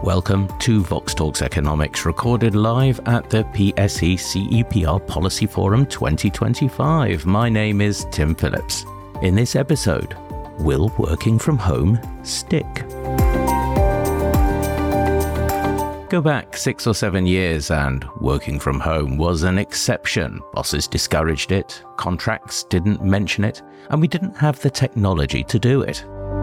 Welcome to Vox Talks Economics, recorded live at the PSE CEPR Policy Forum 2025. My name is Tim Phillips. In this episode, will working from home stick? Go back 6 or 7 years and working from home was an exception. Bosses discouraged it, contracts didn't mention it, and we didn't have the technology to do it.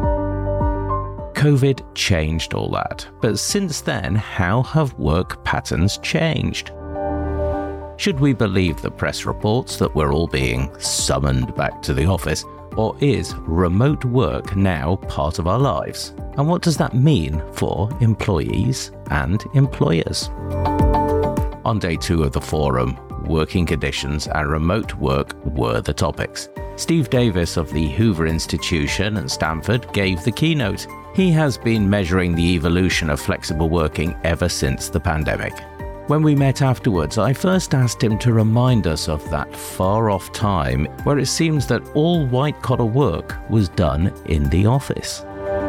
COVID changed all that, but since then, how have work patterns changed? Should we believe the press reports that we're all being summoned back to the office, or is remote work now part of our lives? And what does that mean for employees and employers? On day 2 of the forum, working conditions and remote work were the topics. Steve Davis of the Hoover Institution and Stanford gave the keynote. He has been measuring the evolution of flexible working ever since the pandemic. When we met afterwards, I first asked him to remind us of that far-off time where it seems that all white-collar work was done in the office.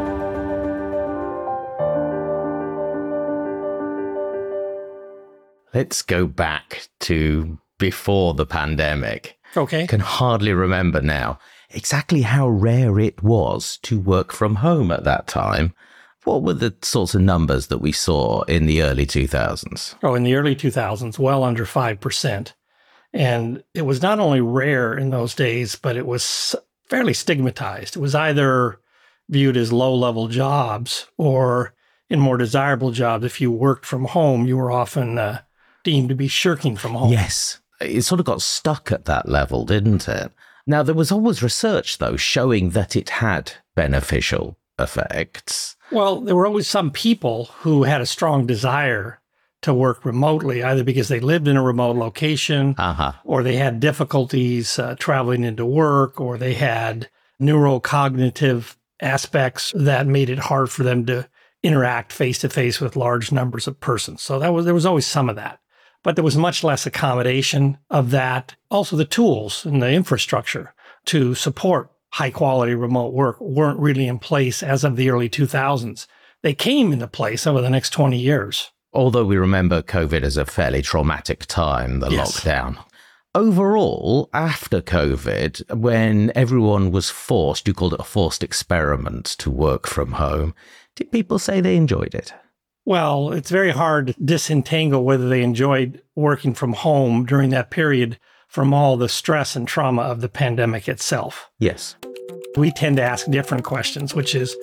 Let's go back to before the pandemic. Okay. I can hardly remember now exactly how rare it was to work from home at that time. What were the sorts of numbers that we saw in the early 2000s? In the early 2000s, well under 5%. And it was not only rare in those days, but it was fairly stigmatized. It was either viewed as low-level jobs or in more desirable jobs. If you worked from home, you were often deemed to be shirking from home. Yes. It sort of got stuck at that level, didn't it? Now, there was always research, though, showing that it had beneficial effects. Well, there were always some people who had a strong desire to work remotely, either because they lived in a remote location, or they had difficulties traveling into work, or they had neurocognitive aspects that made it hard for them to interact face-to-face with large numbers of persons. So there was always some of that. But there was much less accommodation of that. Also, the tools and the infrastructure to support high-quality remote work weren't really in place as of the early 2000s. They came into place over the next 20 years. Although we remember COVID as a fairly traumatic time, the lockdown. Overall, after COVID, when everyone was forced, you called it a forced experiment to work from home, did people say they enjoyed it? Well, it's very hard to disentangle whether they enjoyed working from home during that period from all the stress and trauma of the pandemic itself. Yes. We tend to ask different questions, which is,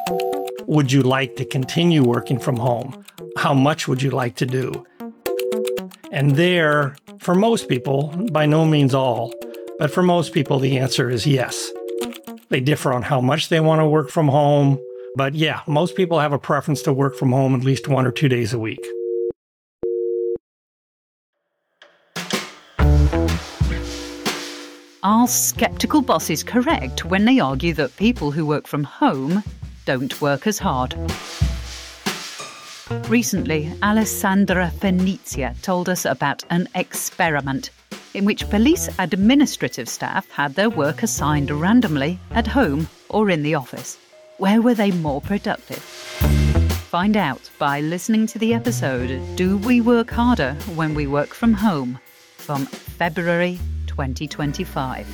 would you like to continue working from home? How much would you like to do? And there, for most people, by no means all, but for most people, the answer is yes. They differ on how much they want to work from home. But yeah, most people have a preference to work from home at least 1 or 2 days a week. Are skeptical bosses correct when they argue that people who work from home don't work as hard? Recently, Alessandra Fenizia told us about an experiment in which police administrative staff had their work assigned randomly at home or in the office. Where were they more productive? Find out by listening to the episode, Do We Work Harder When We Work From Home? From February 2025.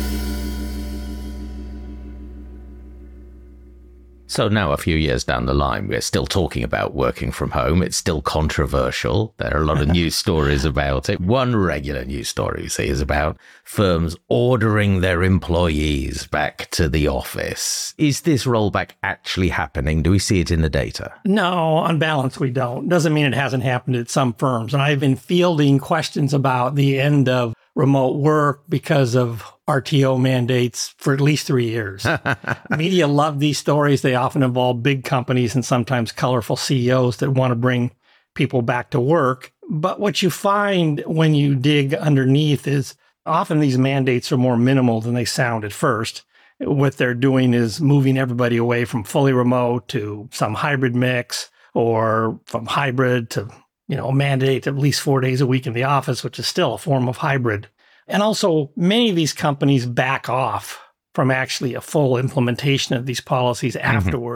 So now, a few years down the line, we're still talking about working from home. It's still controversial. There are a lot of news stories about it. One regular news story, you see, is about firms ordering their employees back to the office. Is this rollback actually happening? Do we see it in the data? No, on balance, we don't. Doesn't mean it hasn't happened at some firms. And I've been fielding questions about the end of remote work because of RTO mandates for at least 3 years. Media love these stories. They often involve big companies and sometimes colorful CEOs that want to bring people back to work. But what you find when you dig underneath is often these mandates are more minimal than they sound at first. What they're doing is moving everybody away from fully remote to some hybrid mix, or from hybrid to, mandate at least 4 days a week in the office, which is still a form of hybrid. And also, many of these companies back off from actually a full implementation of these policies afterwards,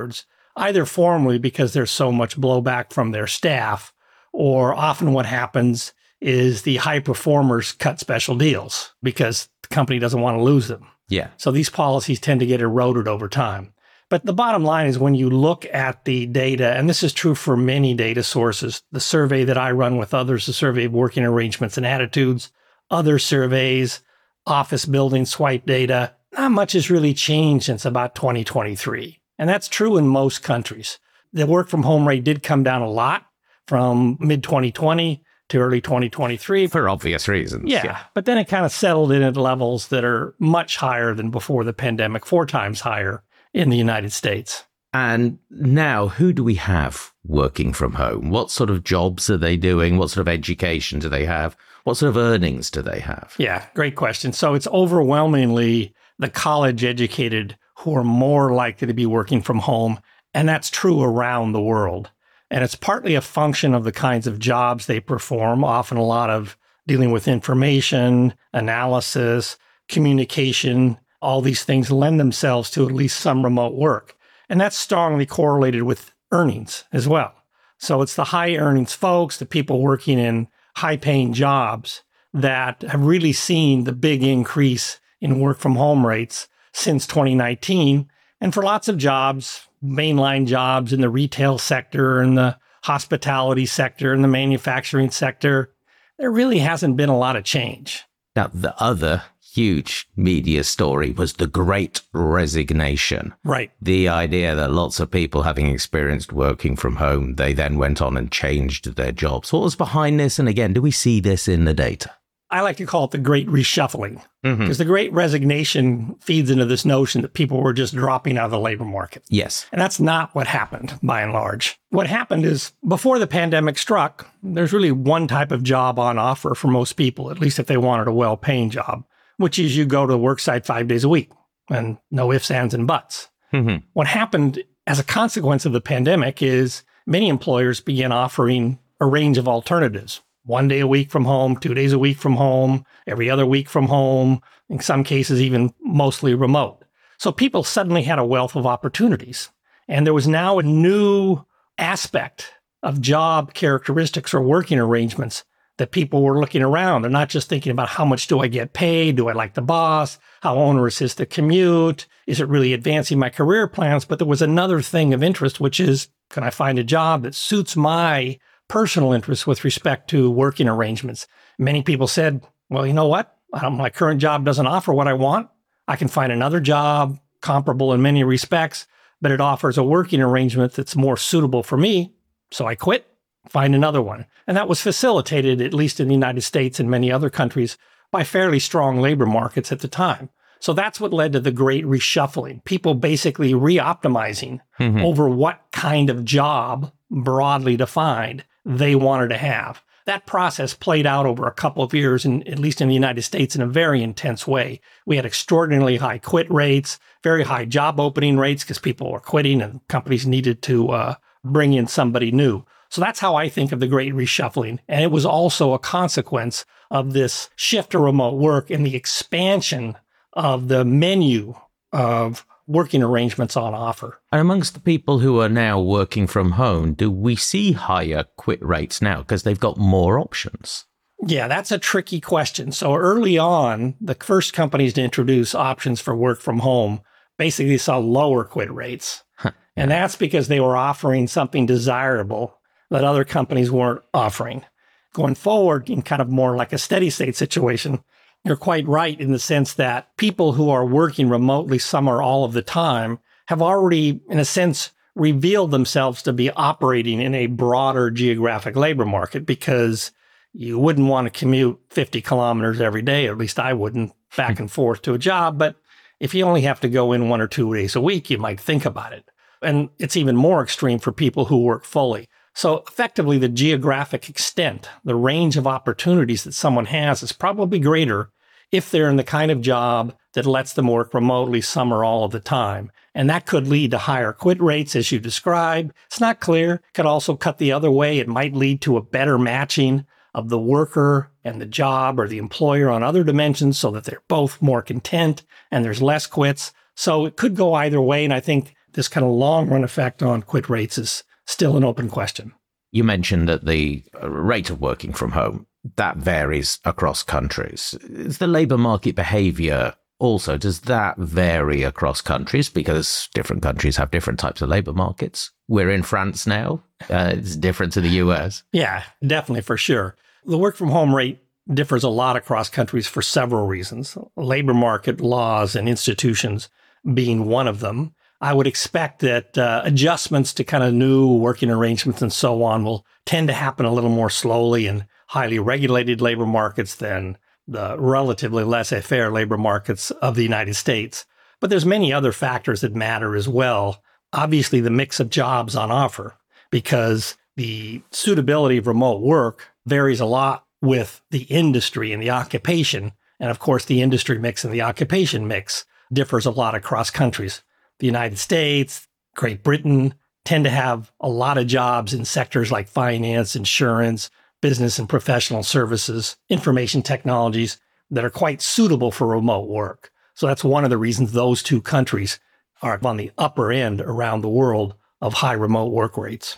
either formally because there's so much blowback from their staff, or often what happens is the high performers cut special deals because the company doesn't want to lose them. Yeah. So these policies tend to get eroded over time. But the bottom line is when you look at the data, and this is true for many data sources, the survey that I run with others, the survey of working arrangements and attitudes, other surveys, office building swipe data, not much has really changed since about 2023. And that's true in most countries. The work from home rate did come down a lot from mid-2020 to early 2023. For obvious reasons. Yeah. But then it kind of settled in at levels that are much higher than before the pandemic, 4 times higher in the United States. And now, who do we have working from home? What sort of jobs are they doing? What sort of education do they have? What sort of earnings do they have? Yeah, great question. So it's overwhelmingly the college educated who are more likely to be working from home. And that's true around the world. And it's partly a function of the kinds of jobs they perform, often a lot of dealing with information, analysis, communication. All these things lend themselves to at least some remote work. And that's strongly correlated with earnings as well. So it's the high earnings folks, the people working in high paying jobs that have really seen the big increase in work from home rates since 2019. And for lots of jobs, mainline jobs in the retail sector and the hospitality sector and the manufacturing sector, there really hasn't been a lot of change. Now, the other huge media story was the Great Resignation. Right. The idea that lots of people having experienced working from home, they then went on and changed their jobs. What was behind this? And again, do we see this in the data? I like to call it the Great Reshuffling, because the Great Resignation feeds into this notion that people were just dropping out of the labor market. Yes. And that's not what happened, by and large. What happened is, before the pandemic struck, there's really one type of job on offer for most people, at least if they wanted a well-paying job, which is you go to the work site 5 days a week, and no ifs, ands, and buts. What happened as a consequence of the pandemic is many employers began offering a range of alternatives. 1 day a week from home, 2 days a week from home, every other week from home, in some cases even mostly remote. So people suddenly had a wealth of opportunities. And there was now a new aspect of job characteristics or working arrangements that people were looking around. They're not just thinking about how much do I get paid? Do I like the boss? How onerous is the commute? Is it really advancing my career plans? But there was another thing of interest, which is, can I find a job that suits my personal interests with respect to working arrangements? Many people said, well, you know what? My current job doesn't offer what I want. I can find another job comparable in many respects, but it offers a working arrangement that's more suitable for me. So I quit, find another one. And that was facilitated, at least in the United States and many other countries, by fairly strong labor markets at the time. So that's what led to the Great Reshuffling. People basically re-optimizing over what kind of job, broadly defined, they wanted to have. That process played out over a couple of years, at least in the United States, in a very intense way. We had extraordinarily high quit rates, very high job opening rates because people were quitting and companies needed to bring in somebody new. So that's how I think of the Great Reshuffling. And it was also a consequence of this shift to remote work and the expansion of the menu of working arrangements on offer. And amongst the people who are now working from home, do we see higher quit rates now because they've got more options? Yeah, that's a tricky question. So early on, the first companies to introduce options for work from home basically saw lower quit rates. And that's because they were offering something desirable that other companies weren't offering. Going forward, in kind of more like a steady state situation, you're quite right in the sense that people who are working remotely some or all of the time have already, in a sense, revealed themselves to be operating in a broader geographic labor market, because you wouldn't want to commute 50 kilometers every day, or at least I wouldn't, back and forth to a job. But if you only have to go in 1 or 2 days a week, you might think about it. And it's even more extreme for people who work fully. So effectively, the geographic extent, the range of opportunities that someone has is probably greater if they're in the kind of job that lets them work remotely some or all of the time. And that could lead to higher quit rates, as you described. It's not clear. It could also cut the other way. It might lead to a better matching of the worker and the job or the employer on other dimensions so that they're both more content and there's less quits. So it could go either way. And I think this kind of long-run effect on quit rates is still an open question. You mentioned that the rate of working from home, that varies across countries. Is the labour market behaviour also, does that vary across countries? Because different countries have different types of labour markets. We're in France now. It's different to the US. Yeah, definitely, for sure. The work from home rate differs a lot across countries for several reasons. Labour market laws and institutions being one of them. I would expect that adjustments to kind of new working arrangements and so on will tend to happen a little more slowly in highly regulated labor markets than the relatively laissez-faire labor markets of the United States. But there's many other factors that matter as well. Obviously, the mix of jobs on offer, because the suitability of remote work varies a lot with the industry and the occupation. And of course, the industry mix and the occupation mix differs a lot across countries. The United States, Great Britain tend to have a lot of jobs in sectors like finance, insurance, business and professional services, information technologies that are quite suitable for remote work. So that's one of the reasons those two countries are on the upper end around the world of high remote work rates.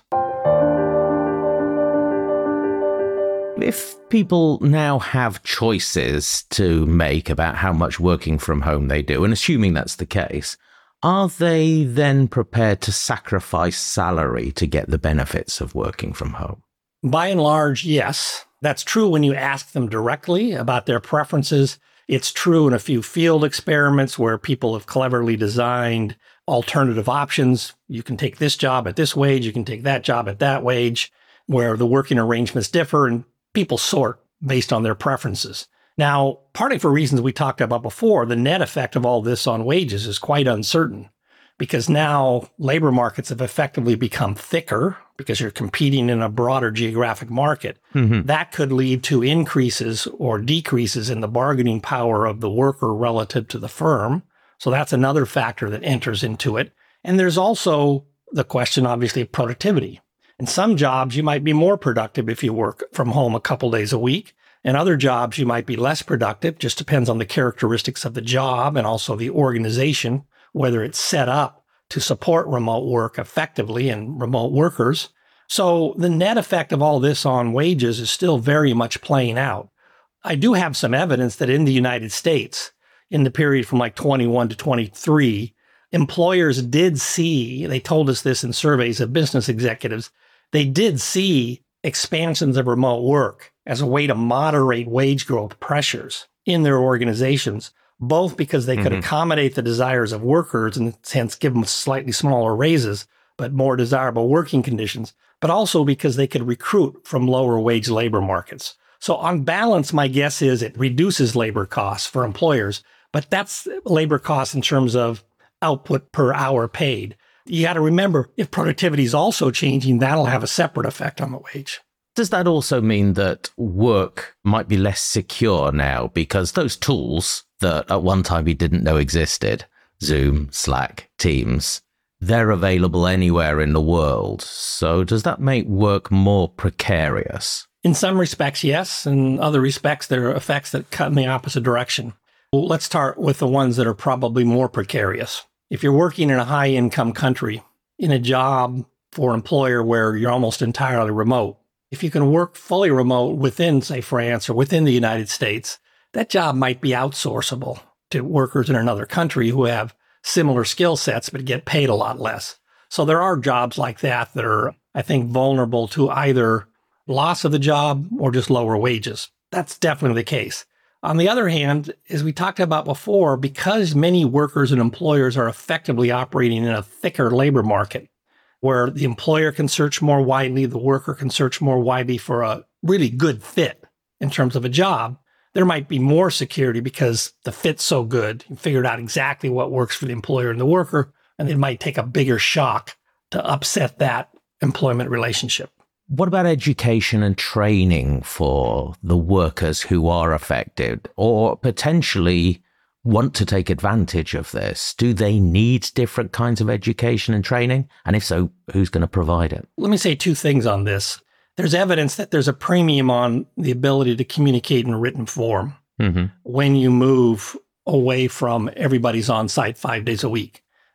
If people now have choices to make about how much working from home they do, and assuming that's the case, are they then prepared to sacrifice salary to get the benefits of working from home? By and large, yes. That's true when you ask them directly about their preferences. It's true in a few field experiments where people have cleverly designed alternative options. You can take this job at this wage, you can take that job at that wage, where the working arrangements differ and people sort based on their preferences. Now, partly for reasons we talked about before, the net effect of all this on wages is quite uncertain, because now labor markets have effectively become thicker because you're competing in a broader geographic market. Mm-hmm. That could lead to increases or decreases in the bargaining power of the worker relative to the firm. So that's another factor that enters into it. And there's also the question, obviously, of productivity. In some jobs, you might be more productive if you work from home a couple days a week. In other jobs, you might be less productive. Just depends on the characteristics of the job and also the organization, whether it's set up to support remote work effectively and remote workers. So the net effect of all this on wages is still very much playing out. I do have some evidence that in the United States, in the period from like 21 to 23, employers did see, they told us this in surveys of business executives, they did see expansions of remote work as a way to moderate wage growth pressures in their organizations, both because they could accommodate the desires of workers and hence give them slightly smaller raises, but more desirable working conditions, but also because they could recruit from lower wage labor markets. So on balance, my guess is it reduces labor costs for employers, but that's labor costs in terms of output per hour paid. You got to remember, if productivity is also changing, that'll have a separate effect on the wage. Does that also mean that work might be less secure now because those tools that at one time we didn't know existed, Zoom, Slack, Teams, they're available anywhere in the world. So does that make work more precarious? In some respects, yes. In other respects, there are effects that cut in the opposite direction. Well, let's start with the ones that are probably more precarious. If you're working in a high-income country, in a job for an employer where you're almost entirely remote, if you can work fully remote within, say, France or within the United States, that job might be outsourceable to workers in another country who have similar skill sets but get paid a lot less. So there are jobs like that that are, I think, vulnerable to either loss of the job or just lower wages. That's definitely the case. On the other hand, as we talked about before, because many workers and employers are effectively operating in a thicker labor market, where the employer can search more widely, the worker can search more widely for a really good fit in terms of a job, there might be more security because the fit's so good. You figured out exactly what works for the employer and the worker, and it might take a bigger shock to upset that employment relationship. What about education and training for the workers who are affected or potentially want to take advantage of this? Do they need different kinds of education and training? And if so, who's going to provide it? Let me say two things on this. There's evidence that there's a premium on the ability to communicate in written form when you move away from everybody's on site 5 days a week.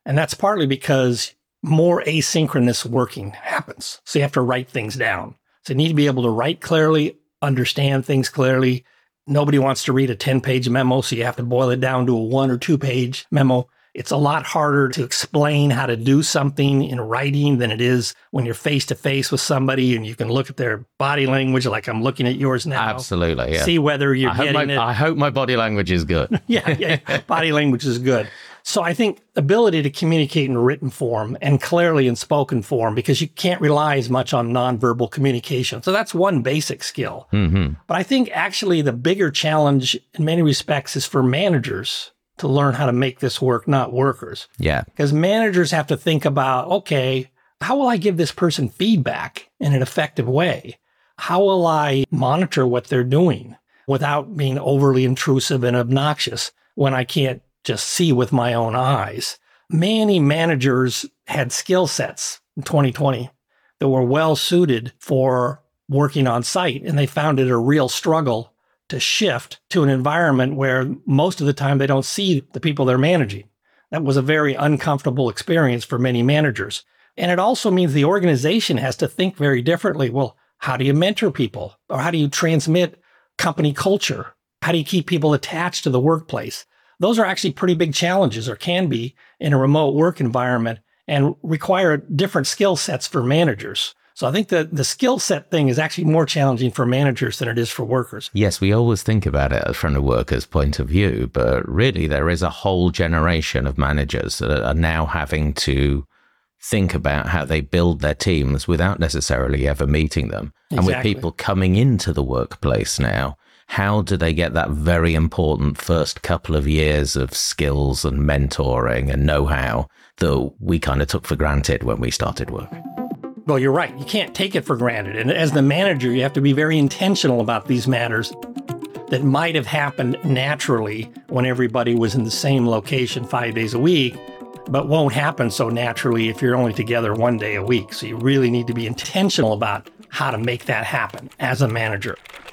And that's partly because more asynchronous working happens. So you have to write things down. So you need to be able to write clearly, understand things clearly. Nobody wants to read a 10-page memo, so you have to boil it down to a 1 or 2-page memo. It's a lot harder to explain how to do something in writing than it is when you're face-to-face with somebody and you can look at their body language like I'm looking at yours now. Absolutely, yeah. See whether you're getting it. I hope my body language is good. Yeah, body language is good. So I think ability to communicate in written form and clearly in spoken form, because you can't rely as much on nonverbal communication. So that's one basic skill. Mm-hmm. But I think actually the bigger challenge in many respects is for managers to learn how to make this work, not workers. Yeah. Because managers have to think about, okay, how will I give this person feedback in an effective way? How will I monitor what they're doing without being overly intrusive and obnoxious when I can't just see with my own eyes? Many managers had skill sets in 2020 that were well suited for working on site, and they found it a real struggle to shift to an environment where most of the time they don't see the people they're managing. That was a very uncomfortable experience for many managers. And it also means the organization has to think very differently. Well, how do you mentor people? Or how do you transmit company culture? How do you keep people attached to the workplace? Those are actually pretty big challenges, or can be, in a remote work environment, and require different skill sets for managers. So I think that the skill set thing is actually more challenging for managers than it is for workers. Yes, we always think about it from the worker's point of view, but really there is a whole generation of managers that are now having to think about how they build their teams without necessarily ever meeting them. Exactly. And with people coming into the workplace now, how do they get that very important first couple of years of skills and mentoring and know-how that we kind of took for granted when we started work? Well, you're right. You can't take it for granted. And as the manager, you have to be very intentional about these matters that might have happened naturally when everybody was in the same location 5 days a week, but won't happen so naturally if you're only together 1 day a week. So you really need to be intentional about how to make that happen as a manager.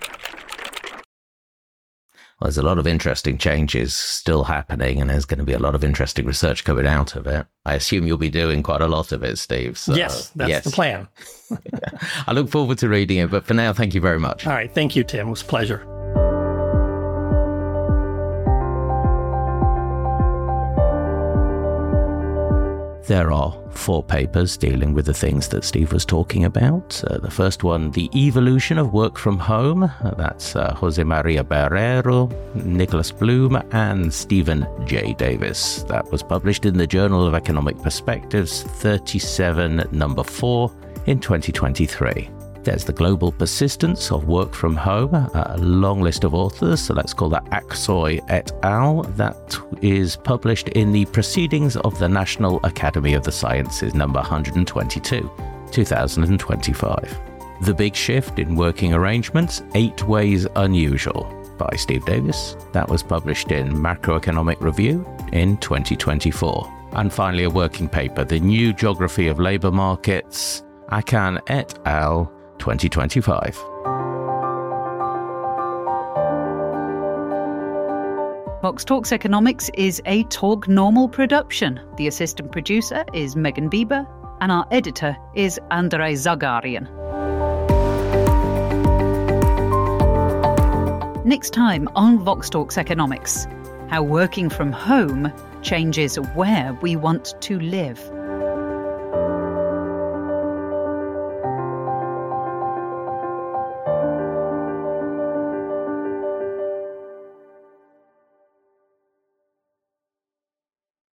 Well, there's a lot of interesting changes still happening, and there's going to be a lot of interesting research coming out of it. I assume you'll be doing quite a lot of it, Steve. So, yes, that's the plan. I look forward to reading it, but for now, thank you very much. All right. Thank you, Tim. It was a pleasure. There are 4 papers dealing with the things that Steve was talking about. The first one, The Evolution of Work from Home. That's Jose Maria Barrero, Nicholas Bloom, and Stephen J. Davis. That was published in the Journal of Economic Perspectives 37, number 4, in 2023. There's The Global Persistence of Work from Home, a long list of authors, so let's call that Aksoy et al. That is published in the Proceedings of the National Academy of the Sciences, number 122, 2025. The Big Shift in Working Arrangements, 8 Ways Unusual, by Steve Davis. That was published in Macroeconomic Review in 2024. And finally, a working paper, The New Geography of Labour Markets, Akan et al., 2025. Vox Talks Economics is a Talk Normal production. The assistant producer is Megan Bieber, and our editor is Andrei Zagarian. Next time on Vox Talks Economics, how working from home changes where we want to live.